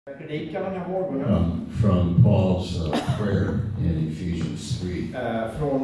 From Paul's prayer in Ephesians 3. Från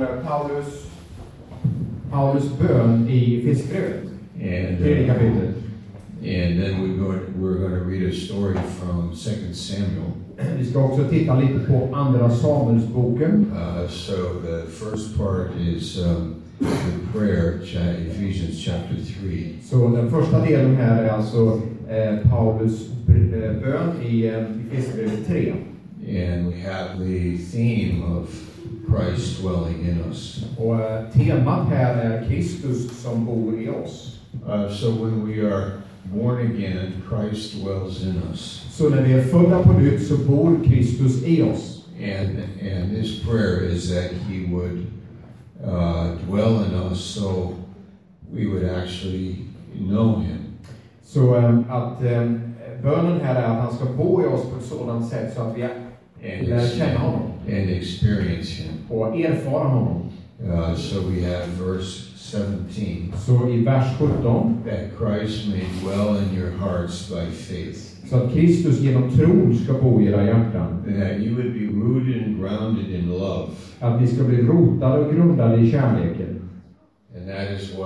Paulus bön i Efesierbrevet, tredje kapitlet. And then we're going to read a story from 2 Samuel. Vi ska också titta lite på andra Samuelsboken. So the first part is the prayer, Ephesians chapter 3. Så den första delen här är alltså Paulus bön i Efesierbrevet 3. And we have the theme of Christ dwelling in us. Och temat här är Kristus som bor i oss. So when we are born again, Christ dwells in us. Så när vi är födda på nytt så bor Kristus i oss. And this prayer is that he would dwell in us so we would actually know him. Så att bönen här är att han ska bo i oss på ett sådant sätt så att vi lär känna honom. And experience him. Och erfara honom. So we have verse 17. Så i vers 17. That Christ may dwell in your hearts by faith. Så att Kristus genom tron ska bo i era hjärtan. That you would be rooted and grounded in love. Att vi ska bli rotade och grundade i kärleken. And that is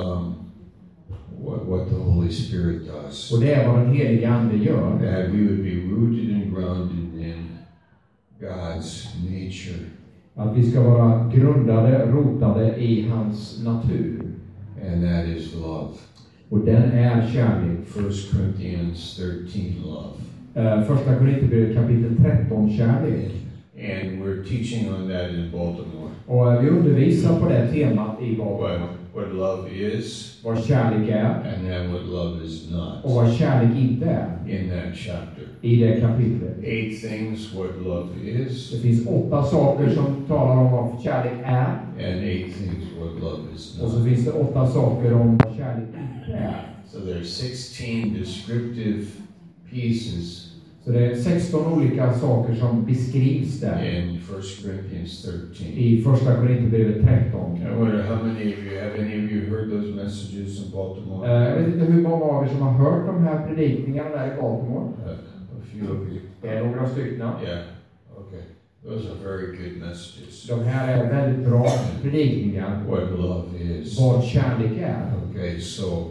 what the Holy Spirit does. Och det är vad den helige Ande gör. That we would be rooted and grounded in God's nature. Att vi ska vara grundade, rotade i hans natur. And that is love. Och den är kärlek. 1 Corinthians 13, love. Första Korinthierbrevet kapitel 13, kärlek. And we're teaching on that in Baltimore. Och vi undervisar på det temat i Baltimore. What love is. Vad kärlek är. And then what love is not. Och vad kärlek inte är. In that chapter. I det kapitlet. 8 things what love is. Det finns 8 saker som talar om vad kärlek är. And 8 things what love is not. Och så finns det 8 saker om vad kärlek inte är. So there are 16 descriptive pieces. Så det är 16 olika saker som beskrivs där. In 1 Corinthians 13. I första Korinthierbrevet 13. I wonder how many of you, have any of you heard those messages in Baltimore? Jag vet inte hur många av er som har hört de här predikningarna där i Baltimore. A few of you. Det är några stycken. Yeah. Okay. Those are very good messages. De här är väldigt bra predikningar. What love is. Vad kärlek är. Okay, so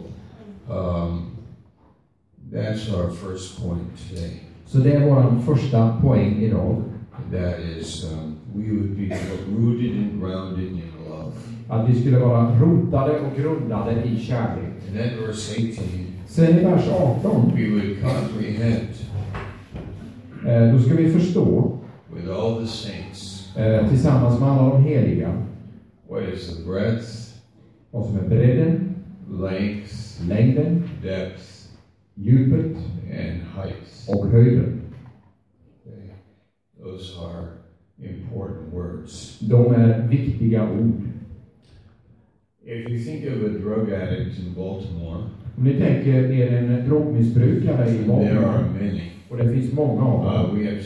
that's our first point today. Så det är vår första poäng idag. That is, we would be rooted and grounded in love. Att vi skulle vara rotade och grundade i kärlek. And then verse 18. Sen i vers 18. We would comprehend. Då ska vi förstå. With all the saints. Tillsammans med alla de heliga. What is the breadth? Vad som är bredden. Length. Längden. Depth. Djupet. And height. Och höjden. Okay. Those are important words. De är viktiga ord. If you think of a drug addict in Baltimore, om ni tänker er en drogmissbrukare i Baltimore. There are many. Och det finns många av dem. We have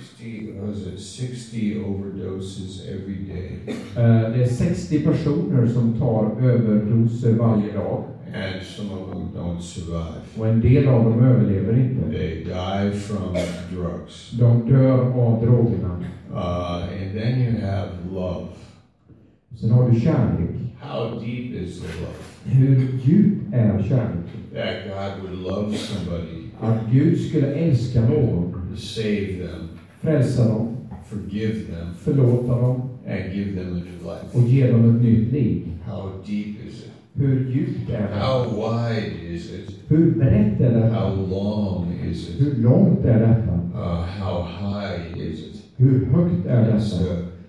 60 overdoses every day. Det är 60 personer som tar överdoser varje dag. And some of them don't survive. Och en del av dem överlever inte. They die from drugs. De dör av drogerna. And then you have love. Sen har du kärlek. How deep is the love? Hur djup är kärleken? That God would love somebody. Att Gud skulle älska någon. Save them. Frälsa dem. Forgive them. Förlåta dem. And give them a new life. Och ge dem ett nytt liv. How deep is it? Hur djupt är det? How wide is it? Hur brett är det? How long is it? Hur långt är detta? How high is it? Hur högt är detta?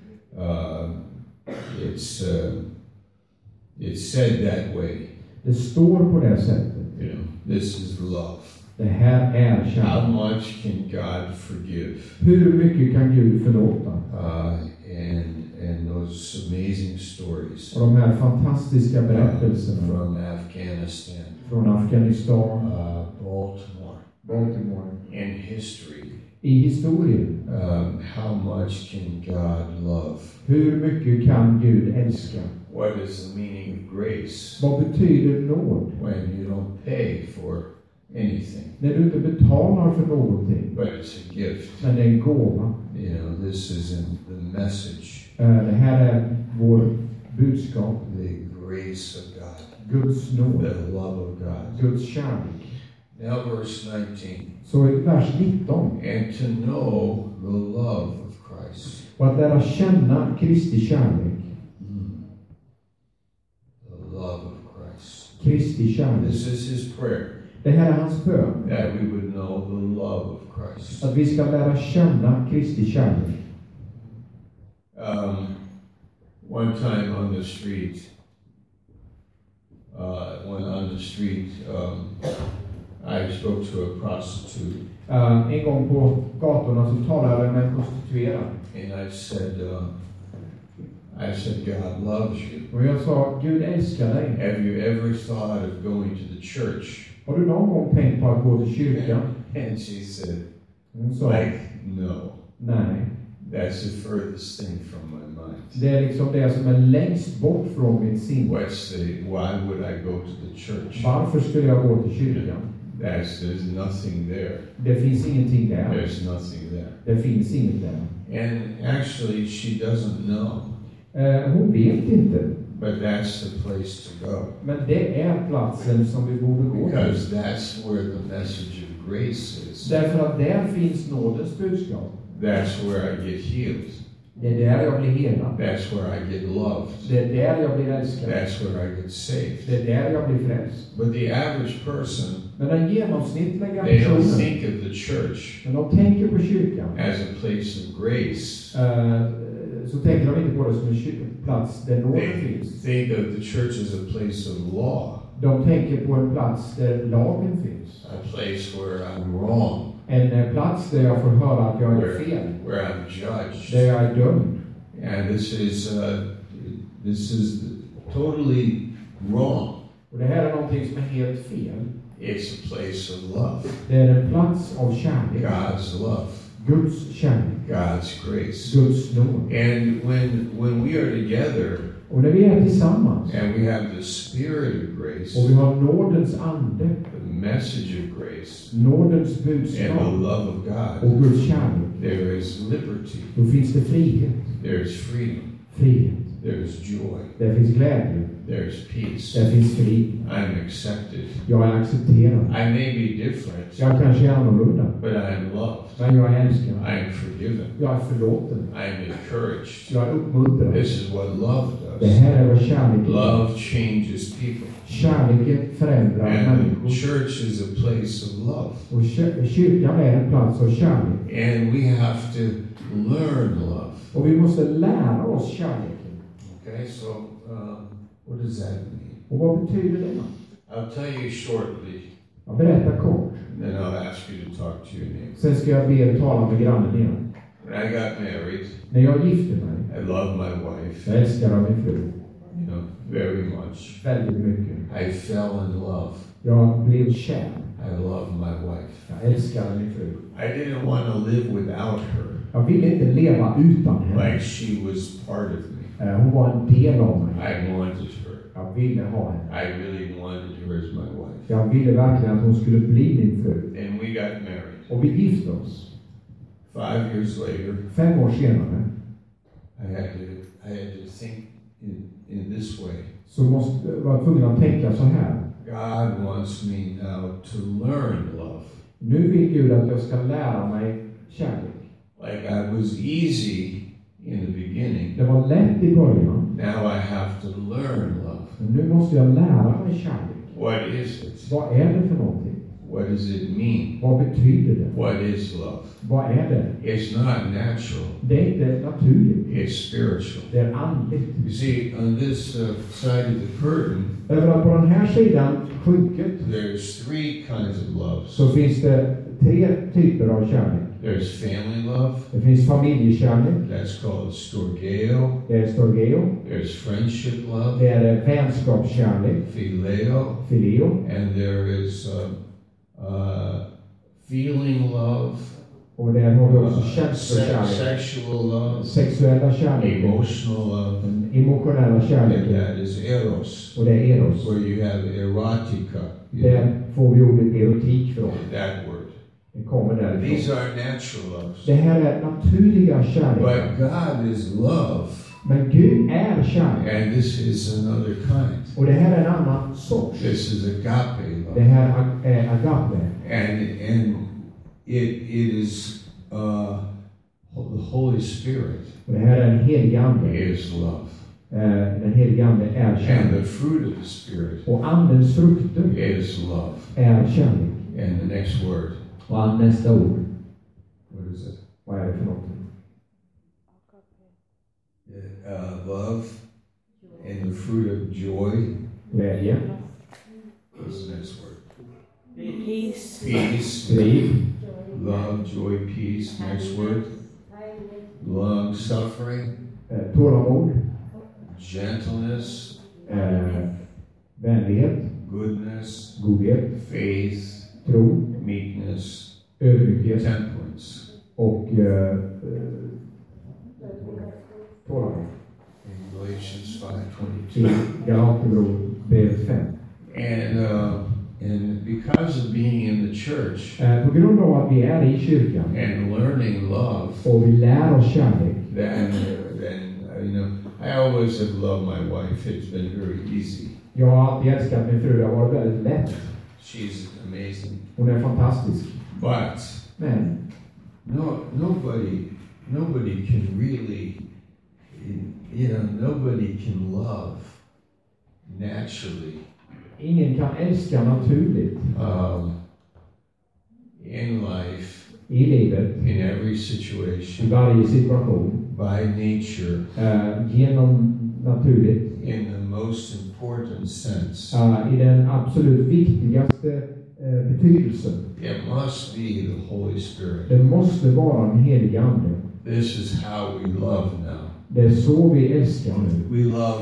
It's said that way. Det står på det sättet. You know, this is love. Det här är kärlek. How much can God forgive? Hur mycket kan Gud förlåta? And those amazing stories. Och de här fantastiska berättelserna. From Afghanistan. Från Afghanistan. Baltimore. In history. I historien. How much can God love? Hur mycket kan Gud älska? What is the meaning of grace? Vad betyder nåd? When you don't pay for anything, När du inte betalar för någonting, but it's a gift. men det är en gåva. You know, this is in the message, Det här är vår budskap. the grace of God, Guds nåd, the love of God. Guds kärlek. Now verse 19. Så i vers 19. And to know the love of Christ. Och att lära känna Kristi kärlek. The love of Christ. Kristi kärlek. This is his prayer, Det här är hans bön. that we would know the love of Christ. Att vi ska lära känna Kristi kärlek. One time on the street, I spoke to a prostitute, En gång på gatorna så talade jag med en prostituerad. and I said, God loves you. Och jag sa, Gud älskar dig. Have you ever thought of going to the church? Har du någon gång tänkt på att gå till kyrkan? And she said, Hon sa, no, nej. that's the furthest thing from my mind. Det är liksom det som är längst bort från mitt sinne. Why would I go to the church? Varför skulle jag gå till kyrkan? There's nothing there. Det finns ingenting där. There's nothing there. Det finns inget där. And actually, she doesn't know, Hon vet inte. but that's the place to go. Men det är platsen som vi borde gå till. Because that's where the message of grace is. Därför att där finns nådens budskap. That's where I get healed. Det är där jag blir helad. That's where I get loved. Det är där jag blir älskad. That's where I get saved. Det är där jag blir frälst. But the average person, Men den genomsnittliga they don't personen, think of the church när de tänker på kyrkan, as a place of grace. så tänker de inte på det som en plats där nåden They finns. think of the church as a place of law, De tänker på en plats där lagen finns. a place where I'm wrong, En plats där jag får höra att jag är fel. where I'm judged. Där jag är dömd. And this is totally wrong. Och det här är någonting som är helt fel. It's a place of love, Det är en plats av kärlek. God's love, Guds kärlek. God's grace. Guds nåd. And when we are together Och när vi är tillsammans and we have the spirit of grace, och vi har nådens ande, the message of grace, nådens and the budskap love of God, och Guds kärlek, there is liberty, då finns det frihet. there is freedom, Frihet. there is joy, Det finns glädje. there is peace. Det finns frid. I'm accepted. Jag är accepterad. I may be different, Jag kanske är annorlunda, but I am loved. men jag är älskad. I am forgiven. Jag är förlåten. I am encouraged. Jag är uppmuntrad. This is what love Det does. här är vad kärlek är. Love changes people. Kärleken förändrar And människor. the church is a place of love. Och kyrkan är en plats av kärlek. And we have to learn love. Och vi måste lära oss kärleken. Okay, so what does that mean? Och vad betyder det? I'll tell you shortly, Jag berättar kort. then I'll ask you to talk to your neighbor. Sen ska jag be er tala med grannen igen. When I got married, När jag gifte mig, I loved my wife, jag älskade min fru you know, very much. väldigt mycket. I fell in love. Jag blev kär. I loved my wife. Jag älskade min fru. I didn't want to live without her, Jag ville inte leva utan henne. like she was part of me. Hon var en del av mig. I wanted her. Jag ville ha henne. I really wanted her as my wife. Jag ville verkligen att hon skulle bli min fru. And we got married. Och vi gifte oss. 5 years later, 5 år senare I had to think in this way. så var jag tvungen att tänka så här. God wants me now to learn love. Nu vill Gud att jag ska lära mig kärlek. Like I was easy in the beginning. Det var lätt i början. Now I have to learn love. Men nu måste jag lära mig kärlek. What is it? Vad är det för någonting? What does it mean? Vad betyder det? What is love? Vad är det? It's not natural. Det är inte naturligt. It's spiritual. Det är andligt. You see, on this side of the curtain, Därför att på den här sidan skynket there's 3 kinds of love. så finns det 3 typer av kärlek. There's family love. Det finns familjekärlek. That's called storgeo. Det är storgeo. There's friendship love. Det är vänskapskärlek. Phileo. Filio. And there is feeling love. Och Och där har vi också känslokärlek. Sexual love, Sexuella kärleken. emotional love, Den emotionella and kärleken. that is eros, Och det är eros. where you have erotica. Där får vi ordet erotik från. That word. Det kommer These därifrån. are natural loves. Det här är naturliga kärleken. But God is love, Men Gud är kärlek. and this is another kind. Och det här är en annan sorts. This is agape Det love, här är agape. and it is the Holy Spirit Och det här är en helig ande. is love, Den heliga ande är and kärlek. the fruit of the Spirit Och andens frukter is love. är kärlek. And the next word, Och nästa ord, what is it? vad är det för någonting? Love, and the fruit of joy. Glädje, What's the next word? Peace. Peace, frid, love, joy, peace. Next word, long suffering, tålamod, gentleness, vänlighet, goodness, godhet, faith, tro, meekness, ödmjukhet temperance. och tålamod. In Galatians 5:22. I Galaterbrevet 5. And because of being in the church På grund av att vi är i kyrkan and learning love, och vi lär oss kärlek, then I always have loved my wife. It's been very easy. jag har alltid älskat min fru, det har varit väldigt lätt. She's amazing. Hon är fantastisk. But Men nobody can really, nobody can love naturally. ingen kan älska naturligt In life, i livet, in every i situation, varje situation, by nature, genom naturligt, in the most important sense. i den absolut viktigaste betydelsen. It must be the Holy Spirit. Det måste vara den heliga ande. This is how we love now. Det är så vi älskar nu. We love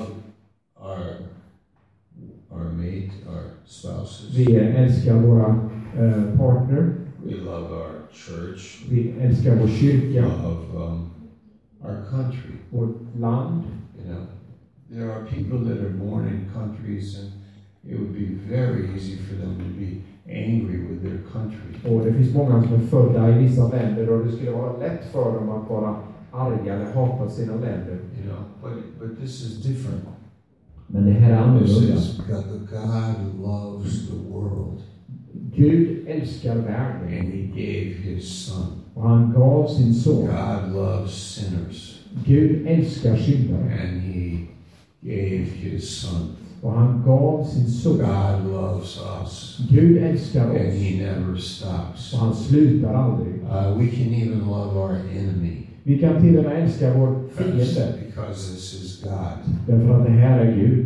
our mate, our spouses. Vi älskar våra partner. We love our church. Vi älskar vår We kyrka, love our country. vårt land. There are people that are born in countries, and it would be very easy for them to be angry with their country. Och det finns många som är födda i vissa länder och det skulle vara lätt för dem att vara arga eller hata sina länder. But this is different. Men det här är This annorlunda. is God loves the world, Gud älskar världen and He gave His Son. och han gav sin son. God loves sinners, Gud älskar syndare and He gave His Son. och han gav sin son. God loves us, Gud älskar and oss He never stops. och han slutar aldrig. We can even love our enemy Vi kan till och med älska vår fiende because this is God. därför att det här är Gud.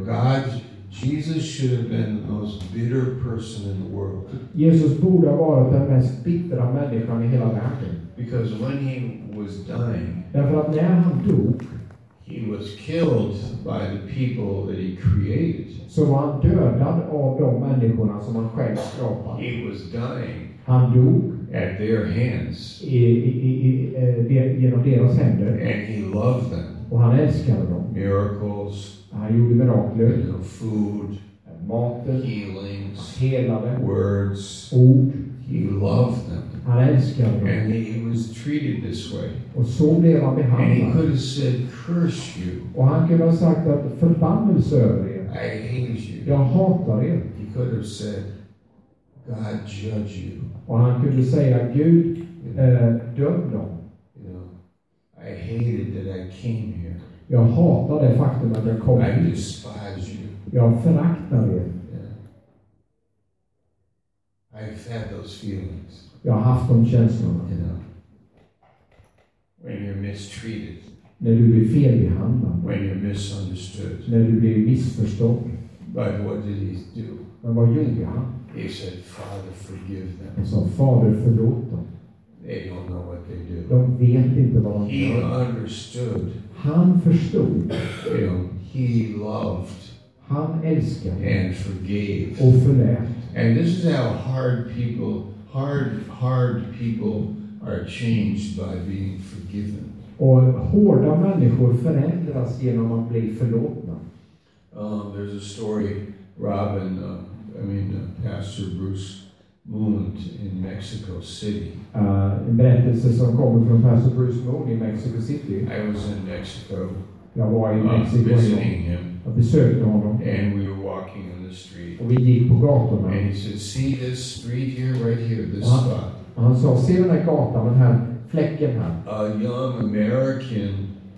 Jesus should have been the most bitter person in the world, Jesus borde ha varit den mest bittra människan i hela världen. because when He was dying, Därför att när han dog He was killed by the people that He created. så var han dödad av de människorna som han själv skapade. He was dying Han dog at their hands, genom deras händer and He loved them. och han älskade dem. Miracles, Han gjorde mirakler, food, maten, healings, helade, words. ord. He loved them, Han älskade dem. and he was treated this way. Och så blev han And He behandlad. could have said, "Curse you! Och han kunde ha sagt att förbannelse över er. I hate you." Jag hatar er. He could have said, "God judge you." Och han kunde säga Gud döm dem. I hated that I came here. Jag hatar det faktum att jag kom I hit. despise you. Jag föraktar er. I've had those feelings. Jag har haft de känslorna. When you're mistreated, När du blir felbehandlad. when you're misunderstood. När du blir missförstådd. But what did He do? Men vad gjorde han? He said, "Father, forgive them. Han sa, Fader förlåt dem. They don't know what they do." De vet inte vad de He gör. understood. Han förstod. He loved Han älskade and forgave. och förlät. And this is how hard people are changed by being forgiven. Och hårda människor förändras genom att bli förlåtna. There's a story, Pastor Bruce Moon in Mexico City. En berättelse som kommer från Pastor Bruce Moon i Mexico City. I was in Mexico. Jag var i Mexiko. Visiting him. Jag besökte honom. And we were walking in the street. Och vi gick på gatorna. And he said, "See this street here, right here, this spot." Han sa, se den här gatan, den här fläcken här. A young American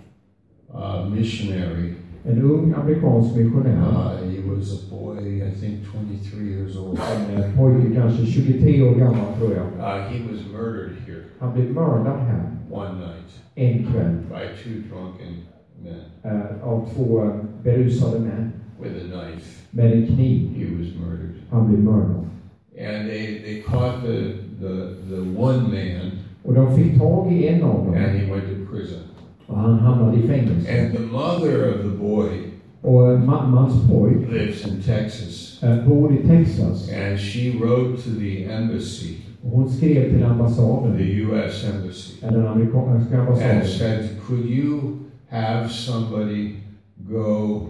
missionary. En ung amerikansk missionär. He was a boy, I think 23 years old. En pojke kanske 23 år gammal tror jag. He was murdered here. Han blev mördad här. One night. En kväll. By 2 drunken men. Av 2 berusade män. With a knife. Med en kniv. He was murdered. Han blev mördad. And they caught the one man. Och de fick tag i en av dem. And he went to prison. Och han hamnade i fängelse. And the mother of the boy. Och mammans pojk lives in Texas. Bor i Texas. And she wrote to the embassy. Och hon skrev till ambassaden. The U.S. embassy. Den amerikanska ambassaden. And said, could you have somebody go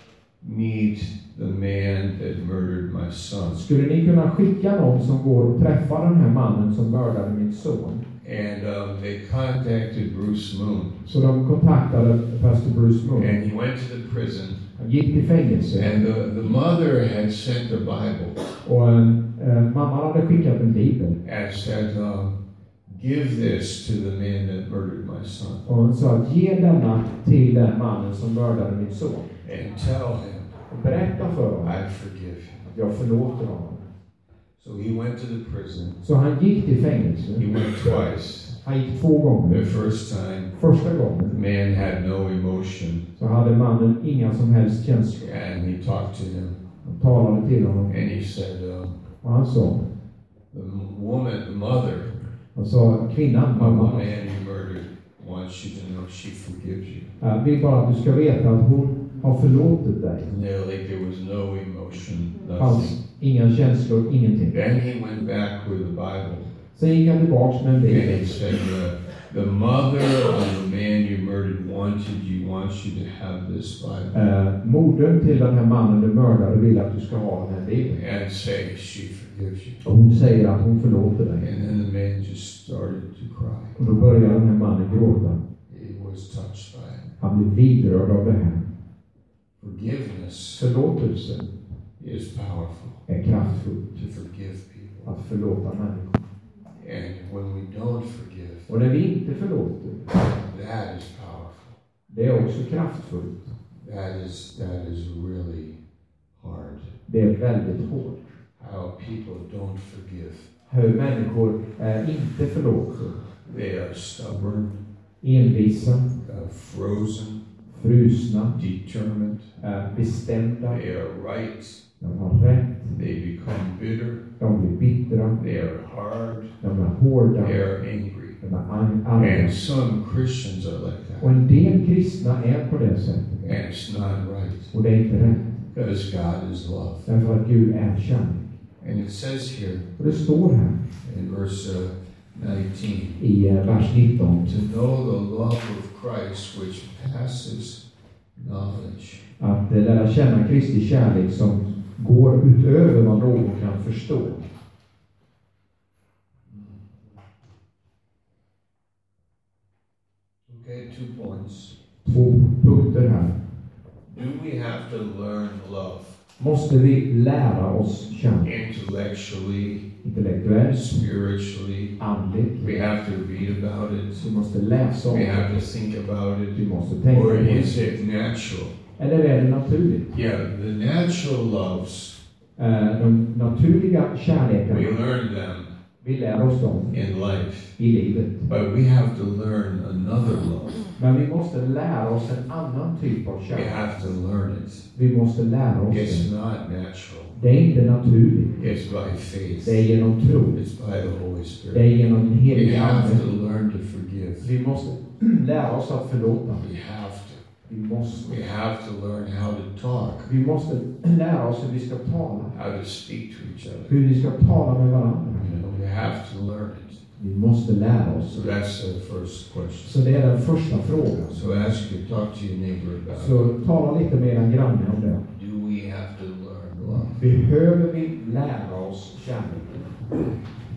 meet the man that murdered my son? Skulle ni kunna skicka någon som går och träffar den här mannen som mördade min son? And they contacted Bruce Moon. Så de kontaktade Pastor Bruce Moon. And he went to the prison. Han gick till fängelse. And the mother had sent a Bible. Och mamman hade skickat en bibel. And said, give this to the man that murdered my son. Och hon sa, ge denna till den mannen som mördade min son. And tell him. Och berätta för honom. I forgive him. Jag förlåter honom. So he went to the prison. Så han gick till fängelse. He went twice. Han gick 2 gånger. The first time. Första gången. The man had no emotion. Så hade mannen inga som helst känslor. And he talked to him. Han talade till honom. And he said, och han sa, the mother. Han sa, kvinnan, mamma. The man you murdered wants you to know she forgives you. Vill bara att du ska veta att hon har förlåtit dig. Like there was no emotion, nothing. Inga känslor, ingenting. Then he went back with the Bible. Sen gick han tillbaks med en bibel. And he said, the mother of the man you murdered wants you to have this Bible. Modern till den här mannen du mördade vill att du ska ha den här bibeln. And say she forgives you. Och hon säger att hon förlåter dig. And then the man just started to cry. Och då började den här mannen gråta. He was touched by it. Han blev vidrörd av det här. Forgiveness. Förlåtelsen is powerful. Är kraftfullt. To forgive people. Att förlåta människor. And when we don't forgive. Och när vi inte förlåter. That is powerful. Det är också kraftfullt. That is really hard. Det är väldigt hårt. How people don't forgive. Hur människor inte förlåter. They are stubborn. Envisa. Frozen. Frusna. Determined. Bestämda. They are right. De har rätt. They become bitter. De blir bittra. They are hard. De är hårda. They are angry. De är arga. And some Christians are like that. Och en del kristna är på det sättet. And it's not right. Och det är inte rätt. Because God is love. Därför att Gud är kärlek. And it says here. Och det står här. In verse 19. I vers 19. To know the love of Christ which passes knowledge. Att lära känna Kristi kärlek som går utöver vad någon kan förstå. Okay, 2 points. 2 punkter här. Do we have to learn love? Måste vi lära oss kärlek? Intellectually, intellektuellt, spiritually, andligt. We have to read about it. Vi måste läsa om we det. have to think about it. Vi måste tänka på Or det. is it natural? Eller är det naturligt? Yeah, the natural loves. De naturliga kärlekarna. We learn them. Vi lär oss dem in life. I livet. But we have to learn another love. Men vi måste lära oss en annan typ av kärlek. We have to learn it. Vi måste lära oss It's det. not natural. Det är inte naturligt. It's by faith. Det är genom tro. It's by the Holy Spirit. Det är genom den We heliga have Ande. to learn to forgive. Vi måste lära oss att förlåta. We have to. Vi måste. We have to learn how to talk. Vi måste lära oss hur vi ska tala. How to speak to each other. Hur vi ska tala med varandra. You know, we have to learn it. Vi måste lära oss. So that's the first question. Så det är den första frågan. So talk to your neighbor about it. Så tala lite med en granne om det. Do we have to learn love? Behöver vi lära oss kärlek?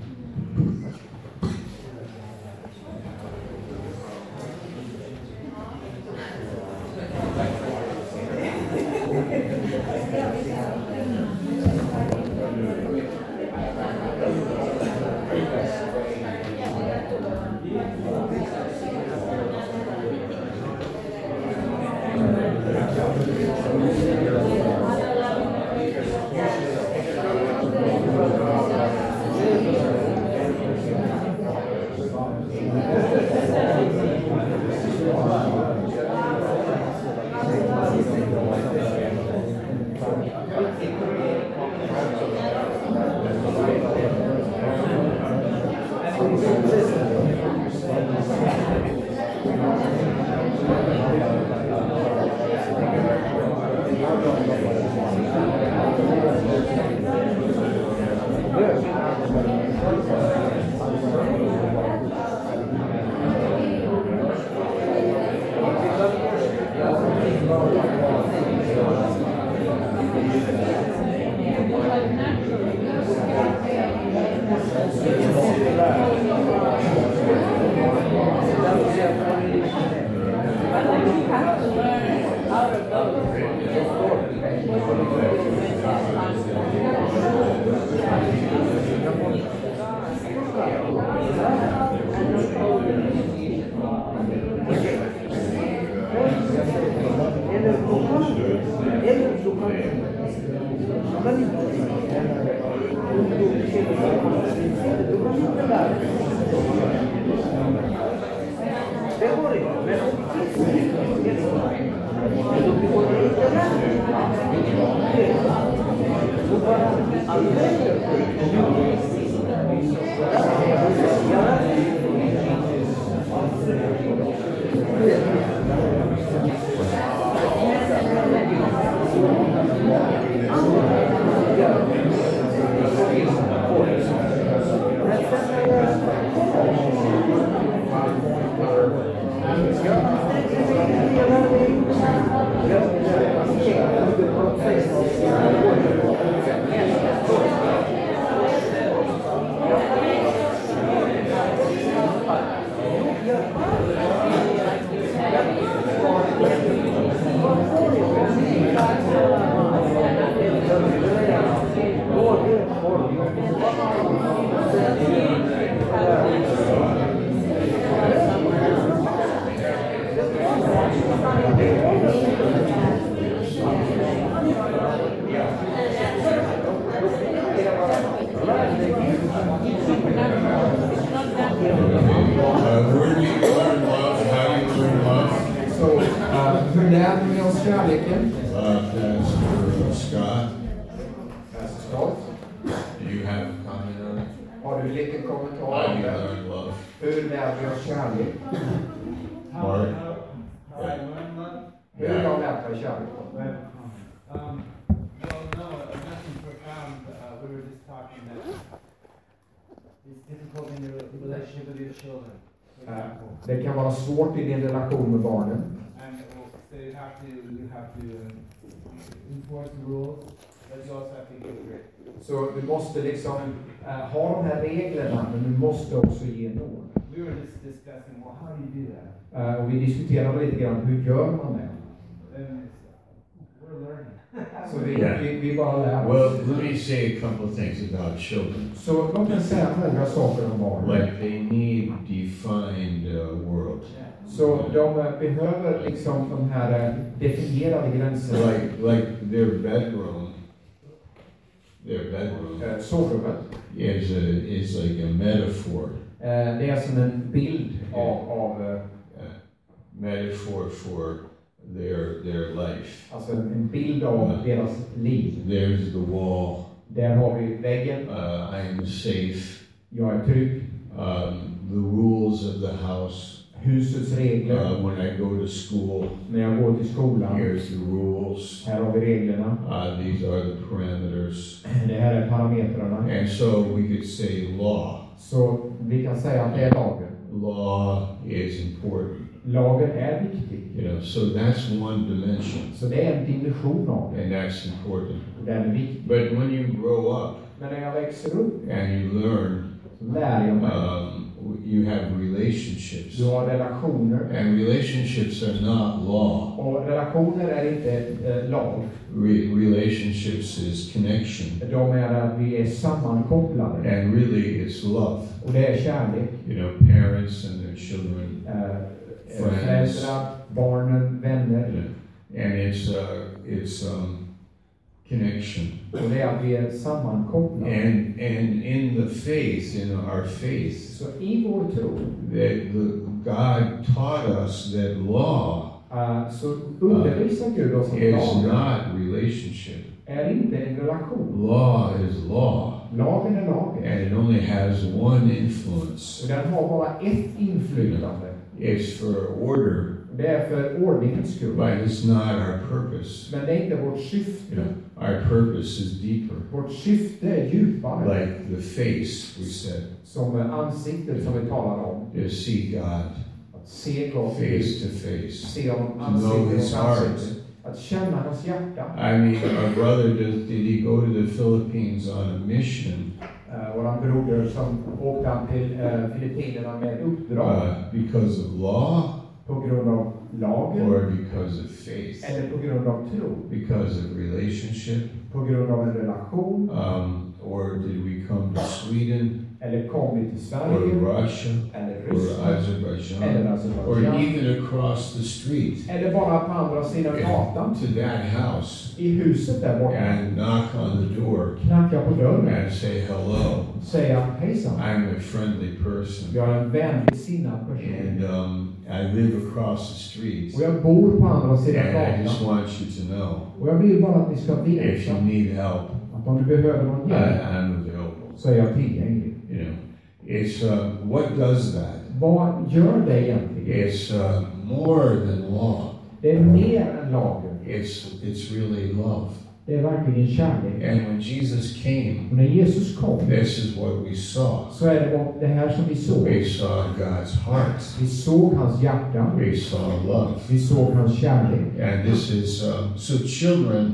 Where do you learn love? How do you learn love? Så, hur lär vi oss kärleken? Pastor Scott, Pastor Scott, do you have a comment on it? har du lite kommentar How do om you det? learn love? Hur lär vi oss kärlek? Mark? How I learn love? Hur har jag lärt mig kärlek? Well, no, nothing profound. We were just talking that it's difficult in your relationship with your children, for example. Det kan vara svårt i din relation med barnen. And so you have to enforce the rules, but you also have to give grace. Så du måste liksom ha de här reglerna, men du måste också ge nåd. We were just discussing, well, how do you do that? Och vi diskuterade lite grann, hur gör man det? And we're learning. Så vi bara lär oss. Well, let me say a couple of things about children. Så låt mig säga några saker om barn. Like they need defined world. Så de behöver liksom de här definierade gränserna. Like their bedroom Sovrummet is like a metaphor. det är som en bild av Metaphor for their life. alltså en bild av deras liv. There's the wall. Där har vi väggen. I am safe. Jag är trygg. The rules of the house. Husets regler. When I go to school, När jag går till skolan. here's the rules. Här har vi reglerna. These are the parameters. Det här är parametrarna. And so we could say law. Så vi kan säga att det är lagen. Law is important. Lagen är viktig. So that's one dimension, Så det är en dimension av det. and that's important. Och den är viktig. But when you grow up Men när jag växer upp and you learn, så lär jag mig. you have relationships, Du har relationer. and relationships are not law. Och relationer är inte lag. Relationships is connection, De är att vi är sammankopplade. and really it's love. Och det är kärlek. Parents and their children, Föräldrar, barnen, vänner. and it's connection. Och det är att vi är sammankopplade. And in the faith, in our faith, Så i vår tro that God taught us that law så undervisar Gud oss att is lagen not relationship. är inte en relation. Law is law, Lagen är lagen. and it only has one influence. Och den har bara ett inflytande. It's for order, Det är för ordningens skull. but it's not our purpose. Men det är inte vårt syfte. Our purpose is deeper, Vårt syfte är djupare. like the face we said, Som ansiktet som vi talar om. to see God Att se Gud. face to face. Se honom know ansikte his mot heart. ansikte. Att känna hans hjärta. I mean, our brother, did he go to the Philippines on a mission Våran broder som åkte till Filippinerna med uppdrag. Because of law På grund av lagen. or because of faith? Eller på grund av tro. Because of relationship? På grund av en relation. Or did we come to Sweden Eller kom vi till or Sverige. Russia Eller or Ryssland. Azerbaijan Eller or Azerbaijan. even across the street Eller bara på andra sidan gatan. to that house I huset där borta. and knock on the door Knacka på dörren. and say hello? Säga hejsan. I'm a friendly person, Jag är en vänlig sinnad person. and I live across the street, Och jag bor på andra sidan and I just gatan. want you to know, Och jag vill bara att ni ska if veta you need help, att om du behöver någon hjälp I'm available. så är jag tillgänglig. It's what does that? Vad gör det egentligen? It's more than law. Det är mer än lagen. It's really love. Det är verkligen kärlek. And when Jesus came, Och när Jesus kom this is what we saw. så är det här som vi såg. We saw God's heart. Vi såg hans hjärta. We saw love. Vi såg hans kärlek. And this is so children.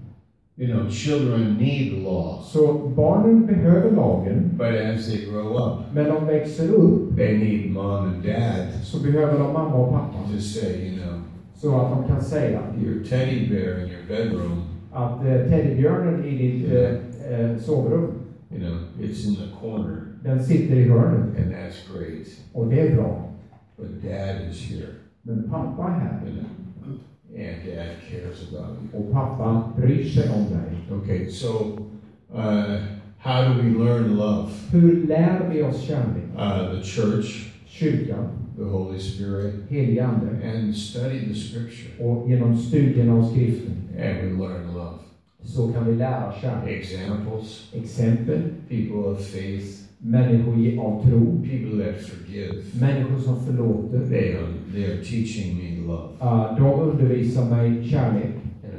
Children need law. Så barnen behöver lagen. But as they grow up, Men de växer upp they need mom and dad så behöver de mamma och pappa. to say, Så att de kan säga your teddy bear in your bedroom, att teddybjörnen i ditt sovrum, it's in the corner, den sitter i hörnet. and that's great. Och det är bra. But dad is here, Men pappa är här. and dad cares about you. Och pappa bryr sig om dig. Okay, so how do we learn love? Hur lär vi oss kärlek? The church, Kyrkan, the Holy Spirit, helig ande. and study the scripture, Och genom studierna av skriften and we learn love. så kan vi lära kärlek. Examples, Exempel, people of faith, människor av tro, people that forgive. människor som förlåter. They are teaching me love. De undervisar mig kärlek.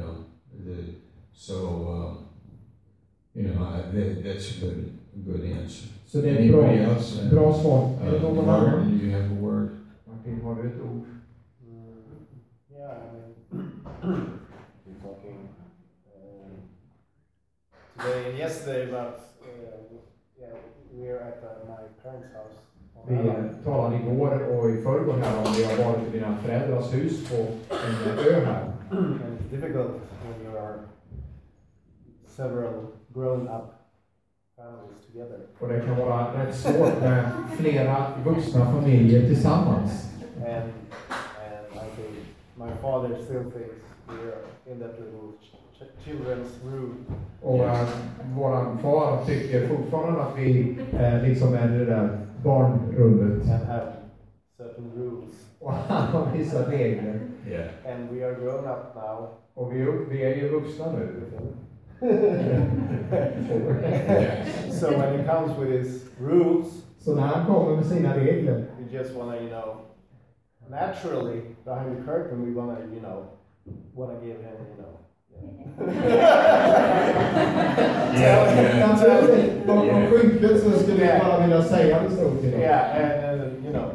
That's a good answer. Så det är ett Anybody else? bra svar. Är det någon annan? Martin, do you have a word? Martin, har du ett ord? Yeah, we're talking today and yesterday about we're at my parents' house. Vi talade igår och i förrgår här om vi har varit i mina föräldrars hus på en ö här. And it's difficult when you are several grown-up families together. Och det kan vara rätt svårt med flera vuxna familjer tillsammans. And I think my father still thinks we're in that little children's room. Och våran far tycker fortfarande att vi liksom är det där barnrummet. And have certain rules. Och han har vissa regler. Yeah. And we are grown up now. Och vi är ju vuxna nu. So when he comes with his rules, Så när han kommer med sina regler we just want to, naturally, behind the curtain, we want to, want to give him, Bakom skynket så skulle jag bara vilja säga en stor till dem. Yeah, and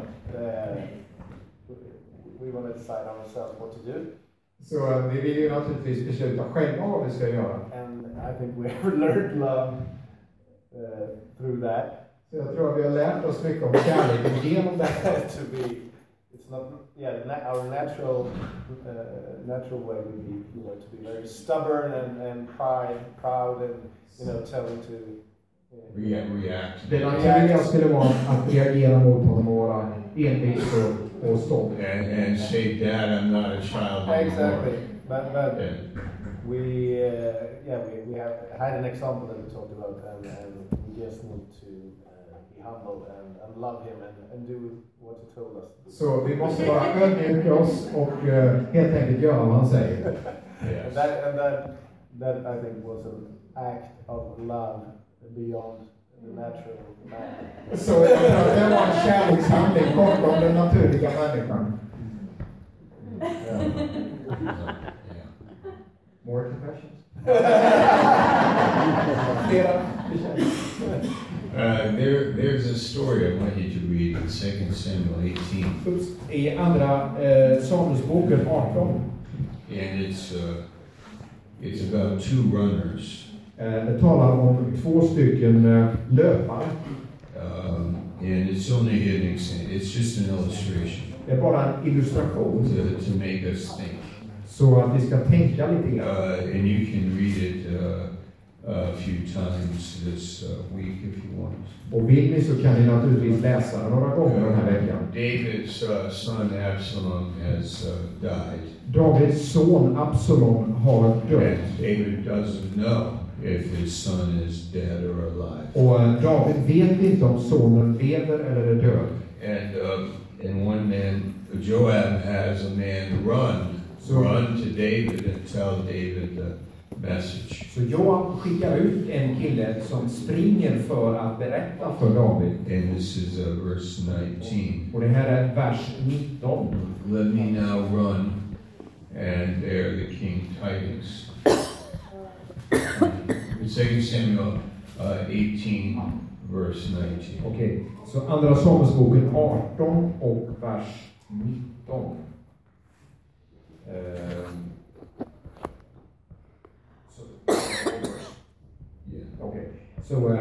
we want to decide ourselves what to do. Så vi vill ju naturligtvis besluta själva vad vi ska göra. And I think we have learned love through that. Så jag tror att vi har lärt oss mycket om kärleken genom detta. To be, it's not, our natural way would be, to be very stubborn and proud and, telling to react. Det naturliga skulle vara att reagera mot honom och vara envis och stolt. And say, Dad, I'm not a child anymore. Exactly. But we have had an example that we talked about, and we just need to be humble and love him and do what he told us. Så vi måste vara ödmjuka oss och helt enkelt göra vad han säger. Yes. That I think was an act of love beyond the natural man. Så jag tror att det var en kärlekshandling bortom den naturliga människan. More confessions? There's a story I want you to read in 2 Samuel 18. I andra Samuelsboken 18. And it's about 2 runners. Det talar om 2 stycken löpare. And it's only an example. It's just an illustration. Det är bara en illustration. To make us think. Så att vi ska tänka lite grann. And you can read it a few times this week if you want. Och vill ni så kan ni naturligtvis läsa det några gånger den här veckan. David's son Absalom has died. Davids son Absalom har dött. And David doesn't know if his son is dead or alive. Och David vet inte om sonen lever eller är död. And one man, Joab, has a man run to David and tell David the message. Så Joab skickar ut en kille som springer för att berätta för David. And this is verse 19. Och det här är vers 19. Let me now run and bear the king tidings. 2 Samuel 18, verse 19. Okej, så andra Samuelsboken 18 och vers 19. Så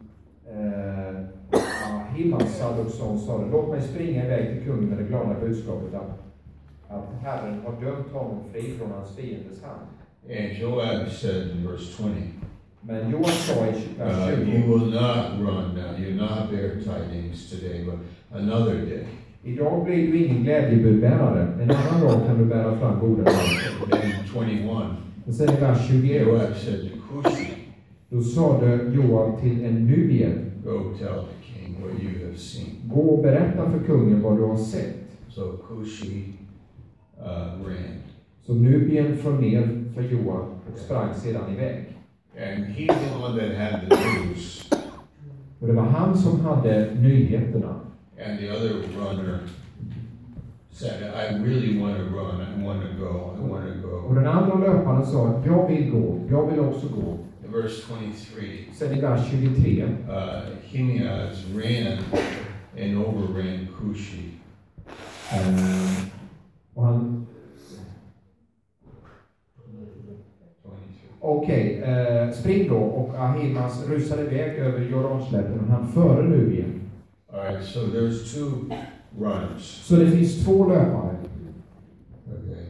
Ahimaas Sadoksson sa det, låt mig springa iväg till kungen med det glada budskapet att Herren har dömt honom fri från hans fiendes hand. And Joab said in verse 20, men Joab sa i vers 20, you will not run now, you will not bear tidings today, but another day. Idag blir du ingen glädjebudbärare, en annan dag kan du bära fram goda nyheter. Then 21, Och sen i vers 21, Joab said to Cushi, då sade Joab till en nubier, go tell the king what you have seen. gå och berätta för kungen vad du har sett. So Cushi ran. Så nubien föll ner för Joab och sprang sedan iväg. And he's the one that had the news. Och det var han som hade nyheterna. And the other runner said, I really want to run, I want to go, I want to go. Och den andra löparen sa, jag vill också gå. Verse 23. Sen i vers 23. Himeaz ran and overran Cushi. Och han... Okej, spring då, och Ahimaas rusade iväg över Jordanslätten och han före Nubien. Alright, so there's 2 runners. Så det finns 2 löpare. Okay.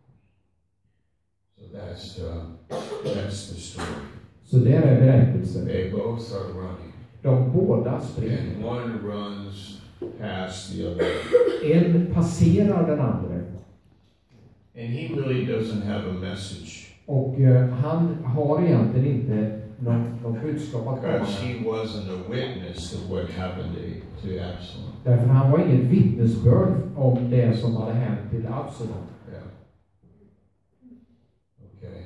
So that's the story. Så det är berättelsen. They both are running. De båda springer. And one runs past the other. En passerar den andra. And he really doesn't have a message. Och han har egentligen inte någon budskap att komma Because med. he wasn't a witness to what happened to Absalom. Därför han var ingen vittnesbörd om det som hade hänt till Absalom. Yeah. Okay.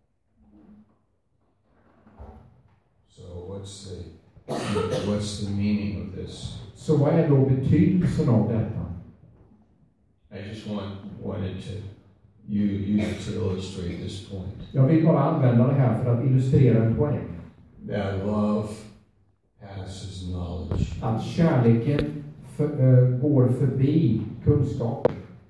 So what's the meaning of this? Så vad är då betydelsen av detta? I just wanted to use it to illustrate this point. Jag vill bara använda det här för att illustrera en poäng. That love passes knowledge. Att kärleken går förbi kunskap.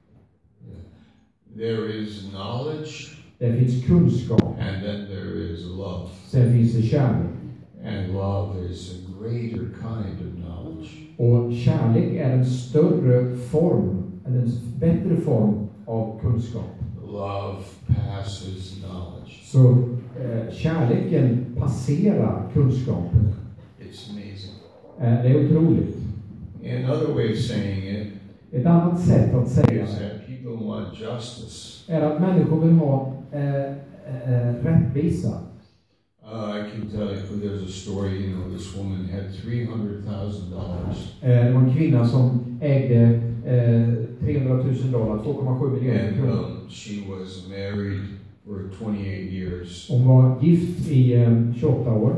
There is knowledge, Det finns kunskap. and then there is love. Sen finns det kärlek. And love is a greater kind of knowledge. Och kärlek är en större form, eller en bättre form av kunskap. Love passes knowledge. Så kärleken passerar kunskapen. It's amazing. Det är otroligt. Another way of saying it Ett annat sätt att säga is det that people want justice. är att människor vill ha rättvisa. I can tell you, there's a story, this woman had $300,000. Det var en kvinna som ägde $300,000, 2,7 miljoner And kronor. she was married for 28 years. Hon var gift i 28 år.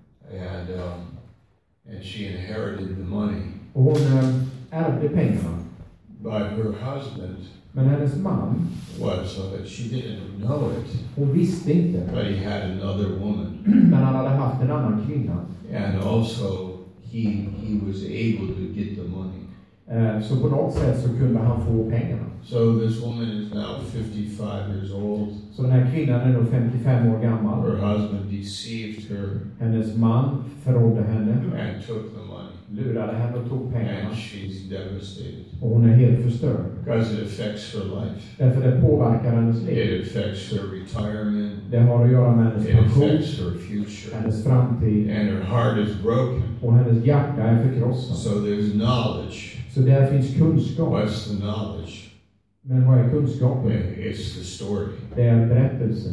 And she inherited the money. Och hon ärvde pengarna. But her husband Men hennes man, she didn't know it, hon visste inte. but he had another woman. Men han hade haft en annan kvinna. And also, he was able to get the money. Så på något sätt så kunde han få pengarna. So this woman is now 55 years old. Så den här kvinnan är då 55 år gammal. Her husband deceived her Hennes man förrådde henne, and took the money. lurade henne och tog pengarna. And she's devastated. Och hon är helt förstörd. Because it affects her life. Därför det påverkar hennes liv. It affects her retirement. Det har att göra med hennes It pension, affects her future. hennes framtid. And her heart is broken. Och hennes hjärta är förkrossad. So there's knowledge. Så där finns kunskap. What's the knowledge? Men vad är kunskapen? It's the story. Det är berättelsen.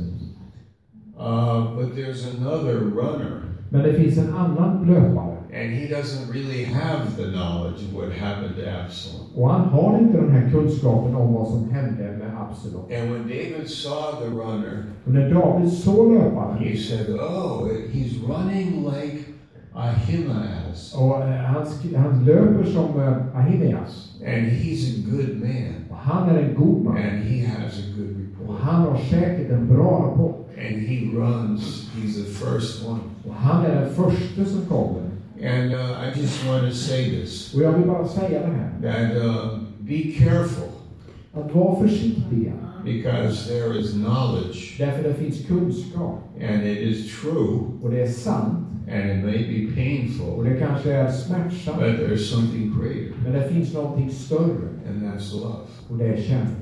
But there's another runner. Men det finns en annan löpare. And he doesn't really have the knowledge of what happened to Absalom. Och han har inte den här kunskapen om vad som hände med Absalom. And when David saw the runner, Och när David såg löparen, he said, "Oh, he's running like Ahimaaz. och han löper som Ahimeas. And he's a good man. Och han är en god man. And he has a good Och report. han har säkert en bra rapport. And he runs. He's the first one." Och han är den första som kommer. And I just want to say this, Och jag vill bara säga det här. that be careful, Att vara försiktiga. because there is knowledge, Därför det finns kunskap. and it is true, Och det är sant. and it may be Och painful, det kanske är smärtsamt. but there's something greater, Men det finns någonting större. and that's love. Och det är kärlek.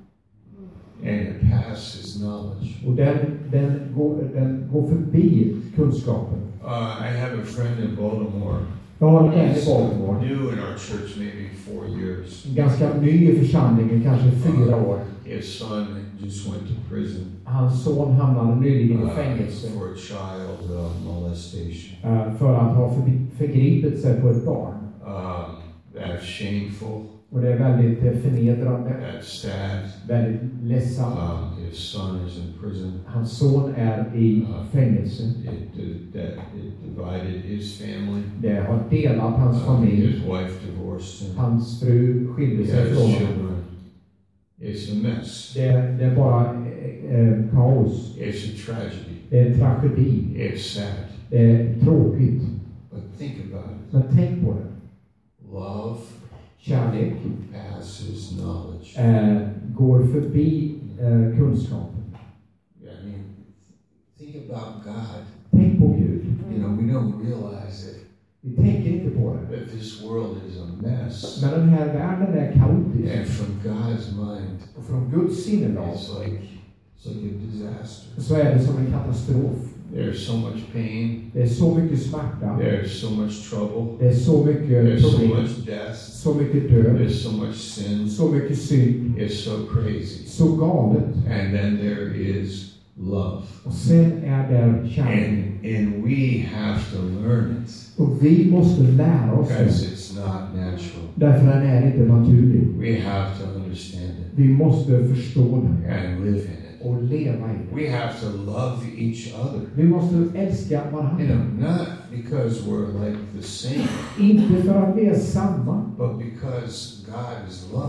And it passes knowledge. Och den går förbi kunskapen. I have a friend in Baltimore. Jag har en i He's Baltimore. new in our church, maybe 4 years. Ganska ny i församlingen, kanske 4 år. His son just went to prison Hans son hamnade nyligen i fängelse for child molestation. för att ha förgripit sig på ett barn. That's shameful. Och det är väldigt förnedrande, That's sad. väldigt ledsamt. His son is in prison. Hans son är i fängelse. It divided his family. Det har delat hans familj. His wife divorced him. Hans fru skilde He sig has från honom. children. It's a mess. Det är bara kaos. It's a tragedy. Det är en tragedi. It's sad. Det är tråkigt. But think about it. Men tänk på det. Love Kärlek passes knowledge. går förbi kunskapen. I mean, think about God. Tänk på Gud. We don't realize it, Vi tänker inte på det. but this world is a mess. Men den här världen är kaotisk. And from God's mind, Och från Guds sinnelag it's like a disaster. så är det som en katastrof. There's so much pain. Det är så mycket smärta. There's so much trouble. Det är så mycket There's so problem. much death. Så mycket död. There's so much sin. Så mycket synd. It's so crazy. Så galet. And then there is love. Och sen är det kärlek. And we have to learn it, Och vi måste lära oss because det. it's not natural. Därför den är inte naturlig. We have to understand it Vi måste förstå den. and live in it. Och leva i den. We have to love each other. Vi måste älska varandra. Not because we're like the same, Inte för att vi är samma. but because God is love.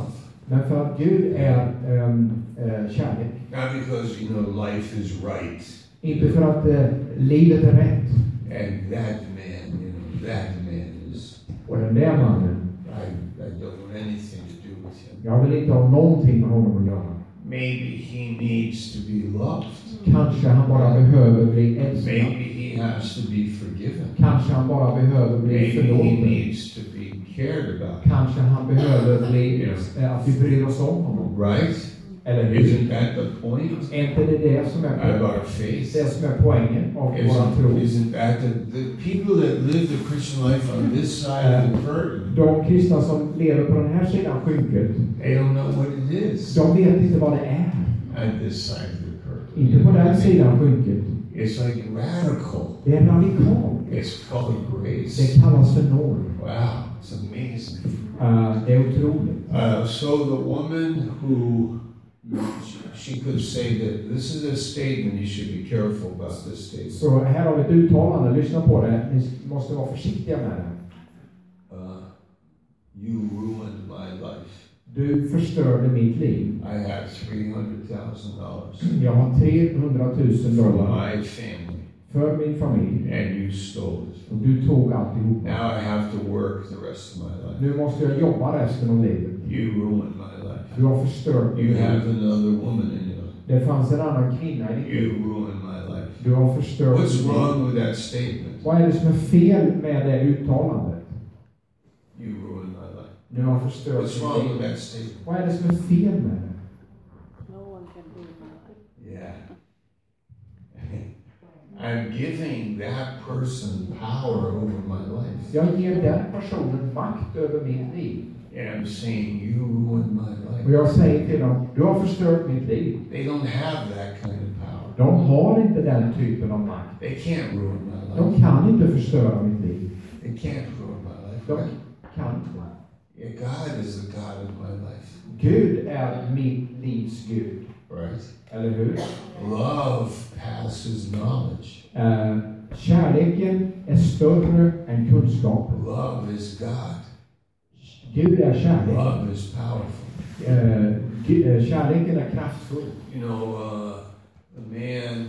Men för att Gud är kärlek. Not because, life is right. Inte för att livet är rätt. And that man is, Och den där mannen, I don't want anything to do with him. jag vill inte ha någonting med honom att göra. Maybe he needs to be loved. Kanske han bara behöver bli älskad. Maybe he has to be forgiven. Kanske han bara behöver bli Maybe he förlåten. needs to be cared about. Kanske han behöver bli att vi bryr oss om honom. Right? Eller hur? Isn't that the point Är inte det som är of poängen? our faith? Det som är poängen av våran tro. Isn't that the people that live the Christian life on this side of the curtain? De kristna som lever på den här sidan skynket, They don't know what it is de vet inte vad det är. on this side of the curtain. Inte på den sidan skynket. It's like radical. Det är radikalt. It's called grace. Det kallas för nåd. Wow, it's amazing. Det är otroligt. So the woman who she could say that this is a statement, you should be careful about this statement. Så här har vi ett uttalande, lyssna på det. Ni måste vara försiktiga med det. You ruined my life. Du förstörde mitt liv. I have $300,000 Jag har $300,000 for my family, för min familj. and you stole it. Och du tog alltihop. Now I have to work the rest of my life. Nu måste jag jobba resten av livet. You ruined my life. Du har förstört mitt You liv. have another woman in you. Det fanns en annan kvinna i ditt You liv. ruined my life. Du har förstört What's mitt liv. wrong with that statement? Vad är det som är fel med det uttalandet? You ruined my life. Nu har förstört What's mitt wrong with liv. that statement? Vad är det som är fel med det? No one can ruin my life. Yeah. I'm giving that person power over my life. Jag ger den personen makt över mitt liv. And I'm saying, you ruined my Och life. jag säger till dem, du har förstört mitt liv. They don't have that kind of power. De har inte den typen av makt. They can't ruin my De life. kan inte förstöra mitt liv. They can't ruin my life. De Right? kan inte. Yeah, God is the God of my life. Gud är mitt livs Gud. Right? Eller hur? Love passes knowledge. Kärleken är större än kunskap. Love is God. Gud är kärlek. Love is powerful. Kärleken är kraftfull. You know, the man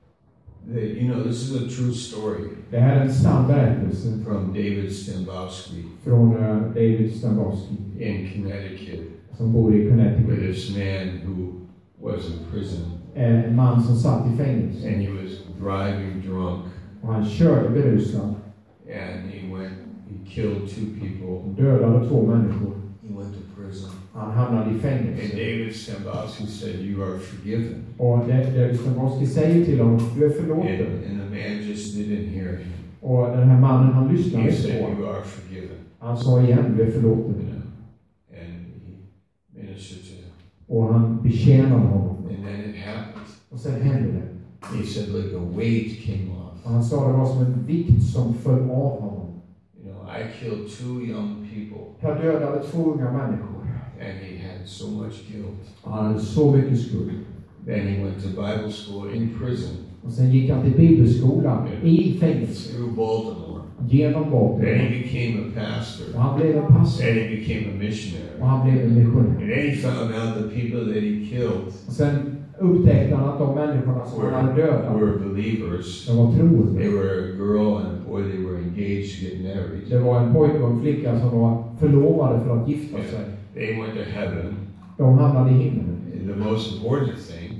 that, this is a true story Det här är en sann berättelse from David Stembowski från David Stambowski in Connecticut, som bor i Connecticut. with this man who was in prison, En man som satt i fängelse and he was driving drunk, och han körde berusad and he killed 2 people. och dödade 2 människor. He went to prison. Han hamnade i And fängelse. David Stembowski said, you are forgiven. Och David Stambowski säger till honom, du är And förlåten. the man just didn't hear him. Och den här mannen, han lyssnade He inte said, på honom. you are forgiven. Han sa igen, du är förlåten. And he ministered to him. Och han betjänade honom. And then it happened. Och sen hände det. He said, like a weight came off. Och han sa det var som en vikt som föll av honom. I killed 2 young people, Jag dödade 2 unga människor. and he had so much guilt. Och han hade så mycket skuld. Then he went to Bible school in prison Och sen gick han till bibelskolan i fängelse. through Baltimore. Genom Then Baltimore. he became a pastor. Och han blev en pastor. Then he became a missionary. Och han blev en missionär. And then he found out the people that he killed Och sen upptäckte han att de människorna som han hade dödat, were believers. de var They troende. were a girl and a boy. They were engaged to get married. Det var en pojke och en flicka som var förlovade för att gifta sig. They went to heaven. De hamnade i himlen. And the most important thing,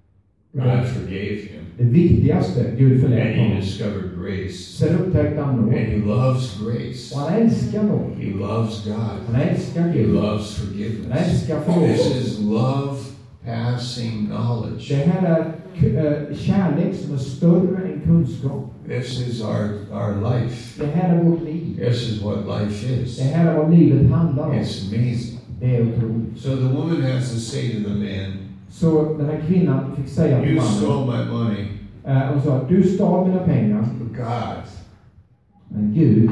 God forgave him. Det viktigaste, Gud And förlät he honom. discovered grace. Sen upptäckte han And nåd. he loves grace. Och han älskar nåd. He loves God. Han älskar He Gud. loves Han forgiveness. älskar This förlåtelse. is love passing knowledge. Det här är kärlek som är större än kunskap. This is our life. Det här är vårt liv. This is what life Det is. här är vad livet handlar om. It's amazing. Det är otroligt. So the woman has to say to the man, Så den här kvinnan fick säga till you mannen. stole my money, Hon sa, du stal mina pengar. but God, Men Gud,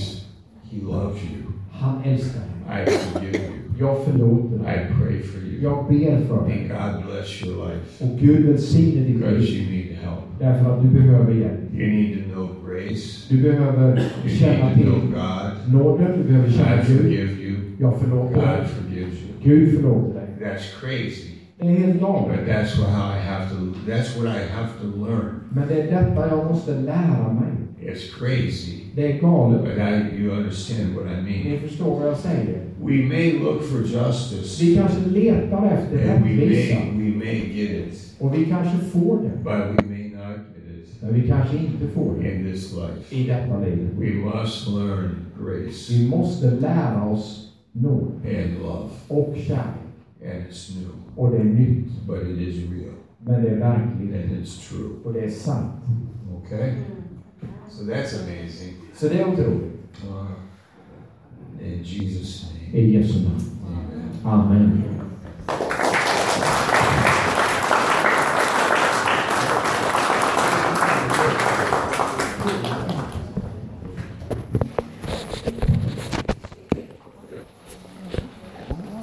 He loves you. han älskar dig. I forgive you. Jag förlåter dig. I pray for you. Jag ber för May dig. God bless your life Och Gud välsigne ditt because liv. you need help. Därför att du behöver hjälp. You need to know grace. Du behöver You känna need to know till God. nåden. Du behöver känna God Gud. forgive you. Jag förlåter God dig. forgives you. Gud förlåter dig. That's crazy. Det är helt But galet. that's what I have to learn. Men det är detta jag måste lära mig. It's crazy. Det är galet. But you understand what I Ni mean. förstår vad jag säger. We may look for justice, Vi kanske letar efter and rättvisa. we may get it, Och vi kanske får det. but we may not get it Men vi kanske inte får det in this life. i detta livet. We must learn grace Vi måste lära oss nåd and love, och kärlek. and it's new, Och det är nytt. but it is real, Men det är verkligt. and it's true. Och det är sant. Okay? So that's amazing. Så det är otroligt. In Jesus' name. I Jesu namn. Amen. Amen.